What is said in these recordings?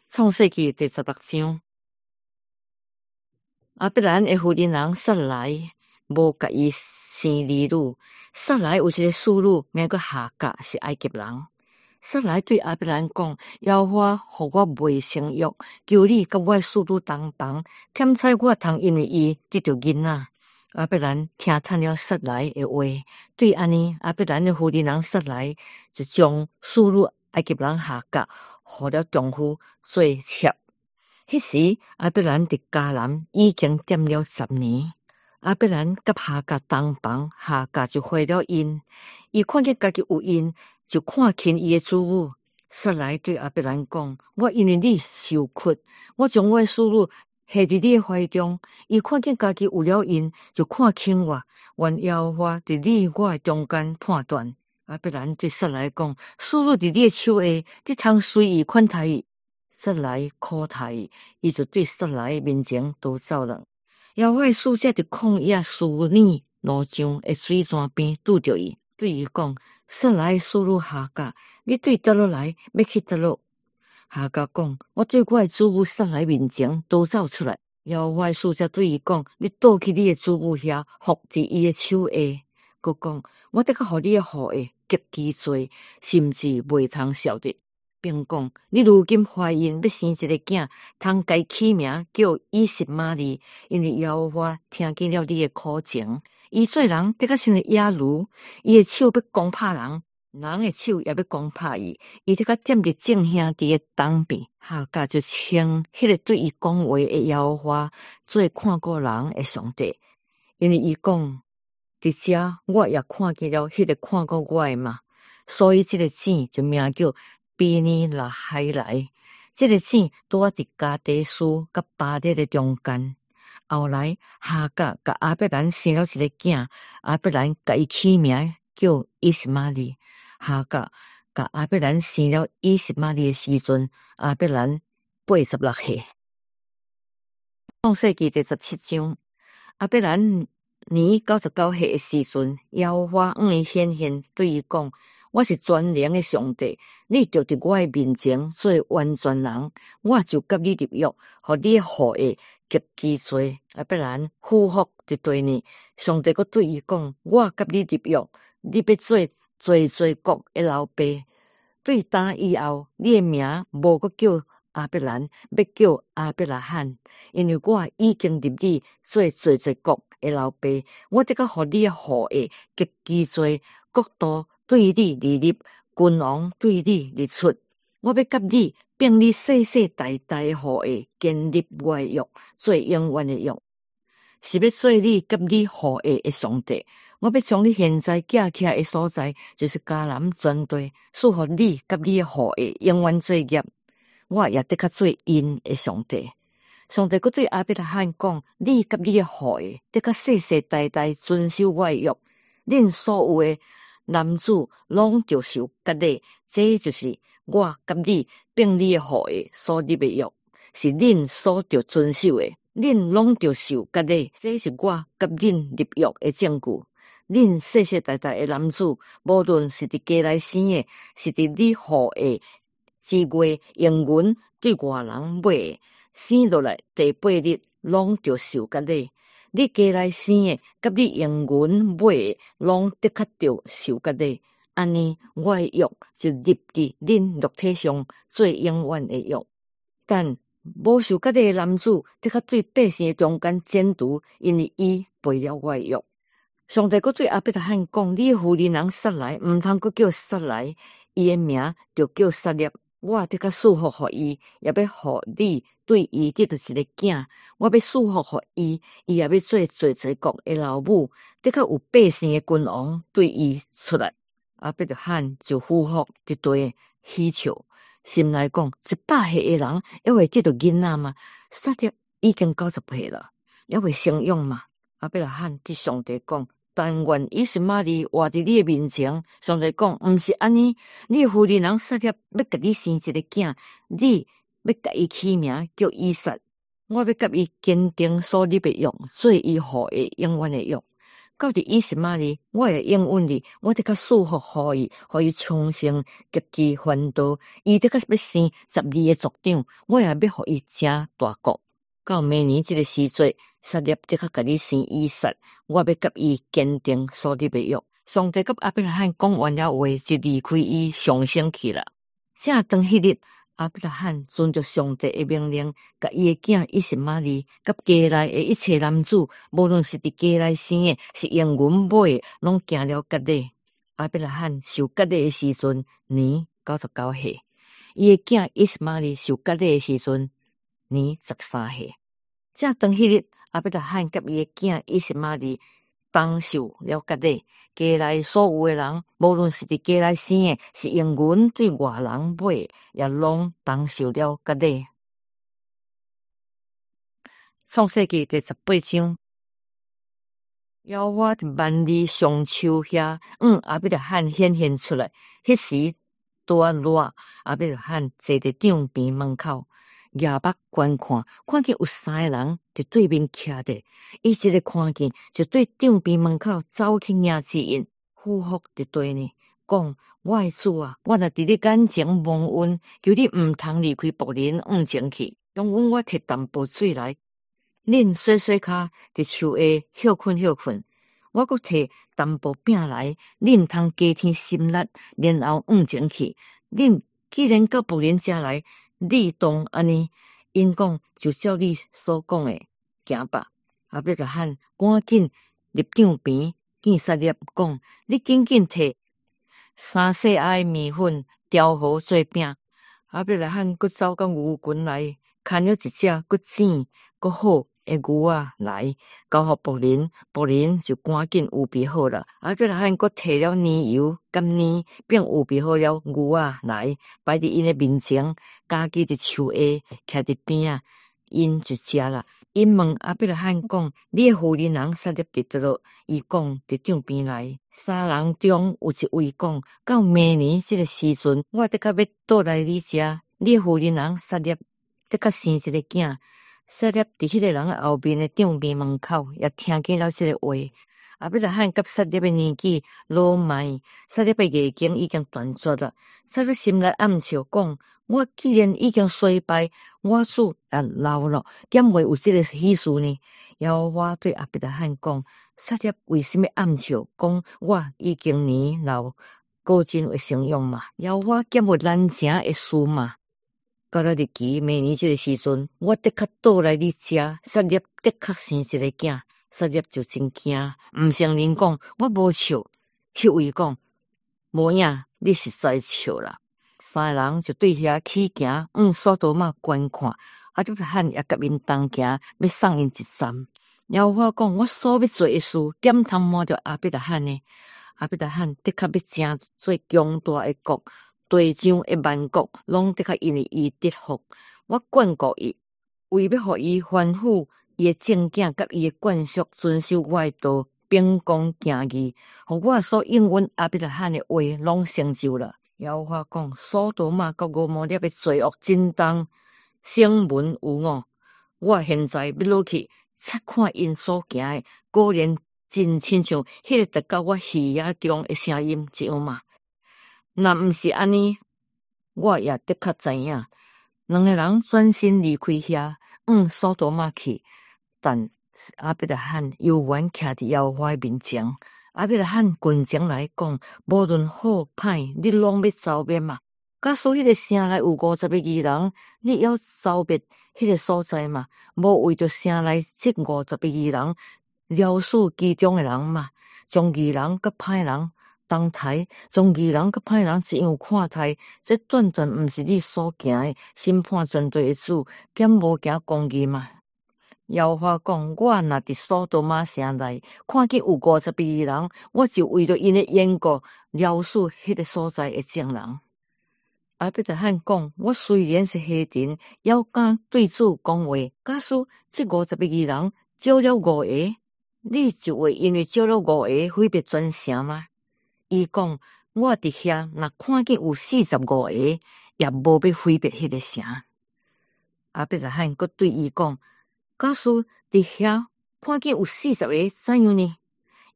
创世纪第16章，亚伯兰的夫人撒来无甲伊生儿女，撒来有一个孙女，名叫夏甲，是埃及人。撒来对亚伯兰讲：“耶和华互我未生育，求你甲我孙女同房，添彩我通因为伊得到囡仔。”亚伯兰听叹了撒来的话，对安尼，亚伯兰的夫人撒来就将孙女埃及人夏甲互了丈夫做妾。迄时，亚伯兰伫迦南已经踮了10年。亚伯兰甲夏甲同房，夏甲就怀了孕。伊看见家己有孕，就看轻伊的子女。撒来对亚伯兰讲：“我因为你受屈，我将我的孙女下伫你的怀中。伊看见家己有了孕，就看轻我。愿耶和华伫你我的中间判断。”亚伯兰对撒来讲：“孙女伫你的手下，你通随意款待伊。”撒来苦待伊就对撒来面前逃走了。耶和华的使者伫旷野苏尼路上的水泉边拄着伊，对伊讲：“撒来孙女夏甲，你对倒落来，要去倒落？”夏甲讲：“我对我的主母撒来面前逃走出来。”耶和华的使者对伊讲：“你倒去你的主母遐，伏伫伊的手下。”佮讲：“我得甲互你的后裔极其多，甚至袂通晓得。”并讲：“你如今怀孕要生一个囝，通该起名叫以实玛利，因为耶和华听见了你的苦情。伊做人得较像个野驴，伊的手要攻拍人，人的手也要攻拍伊。伊得较踮伫众兄弟的东边。”夏甲就称迄个对伊讲话的耶和华做看顾人的上帝，因为伊讲：“伫遮我也看见了迄个看顾我的嘛。”所以这个井就名叫比尼拉海来，这个井拄啊伫加迪斯甲巴列的中间。后来夏甲甲亚伯兰生了一个囝，亚伯兰甲伊起名叫以实玛利。夏甲甲亚伯兰生了以实玛利的时阵，亚伯兰86岁。创世纪第17章，亚伯兰年99岁的时阵，耶和华向伊显现，对伊讲：“我是全能的上帝，你就伫我的面前做完全人，我就甲你立约，互你的后裔极其多。”亚伯兰俯伏伫地呢，上帝阁对伊讲：“我甲你立约，你要做多国的老爸。对打以后，你的名无阁叫亚伯兰，要叫亚伯拉罕，因为我已经立你做多国的老爸，我得甲互你的后裔极其多，国度对你立立，君王对你立出。我要甲你并你世世代代的后裔建立我的约，做永远的约，是要做你甲你后裔的上帝。我要将你现在寄起来的所在，就是迦南全地，赐予你甲你的后裔永远做业。我也得甲做因的上帝。上帝阁对亚伯拉罕讲：“你甲你的后裔得甲世世代代遵守我的约，恁所有的男子拢就受割礼，这就是我甲你并你的后裔所立的约，是恁所着遵守的。恁拢着受割礼，这是我甲恁立约的证据。恁世世代代的男子，无论是伫家内生的，是伫你后裔之外用银对外人买的，生落来第8日拢着受割礼。你家内生的，甲你用银买的，拢的确着受割礼。安尼，我的约就立伫恁肉体上做永远的约。但无受割礼的男子，的确对百姓的中间剪除，因为伊背了我的约。上帝阁对亚伯拉罕讲：“你夫人撒来，毋通阁叫撒来，伊的名就叫撒列。我得甲祝福互伊，也要互你对伊得到一个囝。我要祝福互伊，伊也要做多国的老母，得较有百姓的君王对伊出来。”亚伯拉罕就俯伏伫地祈求，心内讲：100岁的人还会得到囡仔吗？撒列已经90岁了，还会生养吗？亚伯拉罕对上帝讲：“但愿以实玛利活伫你的面前。”上帝讲：“毋是安尼，你的夫人撒列要甲你生一个囝，你要甲伊起名叫以撒。我要甲伊坚定所立的约，做伊后裔永远的约。 到伫以实玛利，我会应允你，我得较祝福互伊，互伊重新结基翻道。伊得较要生12个族长，我也要互伊成大国。到明年这个时节，撒列得较甲你生以撒，我要甲伊坚定所立的约。上帝甲亚伯拉罕讲完了话，就离开伊上升去了。正当迄日，亚伯拉罕遵着上帝的命令，甲伊的囝以实玛利，甲家内的一切男子，无论是伫家内生的，是用阮买的，拢行了割礼。亚伯拉罕受割礼的时阵，年99岁；伊的囝以实玛利受割礼的时阵，年13岁。正当迄日，亚伯拉罕甲伊的囝以实玛利帮受了割礼。家内所有的人，无论是伫家内生的，是用阮对外人买的，也拢当受了割礼。创世纪第18章，耶和华伫万里上树遐，亚伯拉罕显现出来。迄时拄啊热，亚伯拉罕坐伫帐边门口，夜目观看，看见有3个人伫对面徛着。伊一个看见，就对帐边门口走去迎接因，俯伏伫地呢，讲：我的主啊，我若伫你眼前蒙恩，求你毋通离开仆人往前去，当阮我摕淡薄水来，恁洗洗骹伫树下休困休困。我阁摕淡薄饼来，恁通加添心力，然后往前去。恁既然到仆人家来，你当安尼，因讲就照你所讲的行吧。亚伯拉罕赶紧入帐边，见撒列讲：你紧紧摕3细仔的面粉调和做饼。亚伯拉罕佫走到牛群内，牵了一只佫整佫好的牛仔来，交互仆人，仆人就赶紧预备好了。亚伯拉罕佫摕了泥油、甘泥，并预备好了牛仔来，摆伫因的面前，家己伫树下徛伫边啊，因就食了。因问亚伯拉罕讲：你的夫人人撒列伫倒落？伊讲伫帐边内。3人中有一位讲：到明年这个时阵，我得较要倒来你遮。你的夫人人撒列得较生一个囝。撒列伫迄个人的后面的帐边门口，也听见了这个话。亚伯拉罕甲撒列的年纪老迈，撒列的眼睛已经断绝了。撒列心内暗笑讲：我既然已经衰败，我主也老了，点会有这个喜事呢？耶和华对亚伯拉罕讲：撒列为什么暗笑讲我已经年老，果真会成用嘛？耶和华减有难成的事嘛？到了日期明年这个时阵，我的确倒来你遮，撒列的确生一个囝。撒列就真惊，毋承认讲我无笑。迄位讲：无影，你实在笑啦。3个人就对遐起行，往索多玛观看。亚伯拉罕也甲因同行，要送因一站。耶和华讲：我所要做的事，点通瞒着亚伯拉罕呢？亚伯拉罕的确要成做强大的国，地上的万国拢的确因为伊得福。我眷顾伊，为要互伊吩咐伊的正囝甲伊的眷属遵守我的道，秉公行义，互我所应允亚伯拉罕的话拢成就了。耶和华讲：索多玛甲俄摩列的罪恶真重，声闻有误。我现在要落去察看因所行的，果然真亲像迄个达到我耳野中的声音一样嘛。若毋是安尼，我也的确知影。2个人转身离开遐，往索多玛去。但亚伯拉罕犹原徛伫耶和华面前。亚伯拉罕群前来讲：无论好歹，你拢要走灭嘛？假使迄个城内有50个义人，你要走灭迄个所在嘛？无为着城内这50个义人，撩死其中的人嘛？将义人甲歹人同台，将义人甲歹人一样看待，这断断毋是你所行的。审判全地的主，兼无行公义嘛？耶和华讲：我若伫索多玛城内看见有50个义人，我就为着因的缘故撩死迄个所在的众人。亚伯拉罕讲：我虽然是黑人，也敢对主讲话。假使这50个义人招了5个，你就会因为招了5个毁灭全城吗？伊讲：我伫遐若看见有45个，也无要毁灭迄个城。亚伯拉罕阁对伊讲：假使伫遐看见有40个，怎样呢？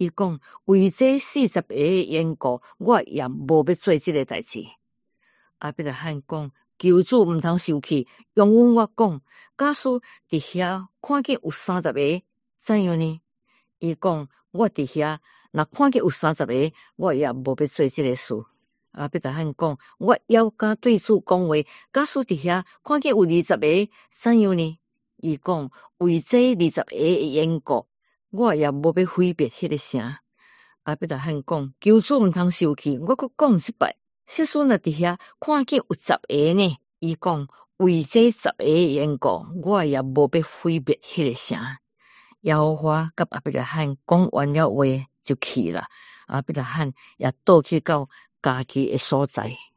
伊讲为这40个的缘故，我也无要做这个代志。亚伯拉罕讲，求主毋通生气，用阮我讲，假使伫遐看见有30个，怎样呢？伊讲我伫遐若看见有30个，我也无要做这个事。亚伯拉罕讲，我要敢对主讲话，假使伫遐看见有20个，怎样呢？伊讲为这20个的缘故，我也无要毁灭迄个城。亚伯拉罕讲，求主毋通生气，我阁讲一摆。即使若伫遐看见有10个呢，伊讲为这10个的缘故，我也无要毁灭迄个城。耶和华甲亚伯拉罕讲完了话就去了，亚伯拉罕也倒去到家己的所在。